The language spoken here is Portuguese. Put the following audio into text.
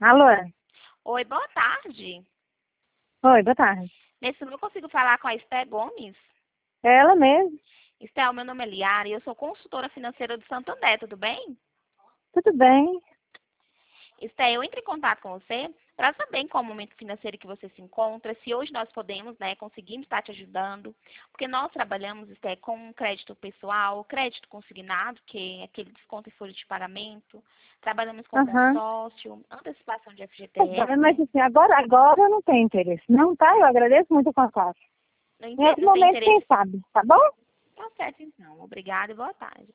Alô? Oi, boa tarde. Oi, boa tarde. Nesse número eu consigo falar com a Esté Gomes? É ela mesmo? Esté, o meu nome é Liara e eu sou consultora financeira do Santander, tudo bem? Tudo bem? Esté, eu entro em contato com você para saber em qual momento financeiro que você se encontra, se hoje nós podemos, conseguimos estar te ajudando, porque nós trabalhamos, Esté, com crédito pessoal, crédito consignado, que é aquele desconto em folha de pagamento, trabalhamos com Aham. consórcio, antecipação de Tá bem, mas FGTS. assim, agora eu não tenho interesse. Não, tá? Eu agradeço muito o contato. Em outro Não tem momento, quem interesse? sabe, tá bom? Tá certo, então. Obrigada e boa tarde.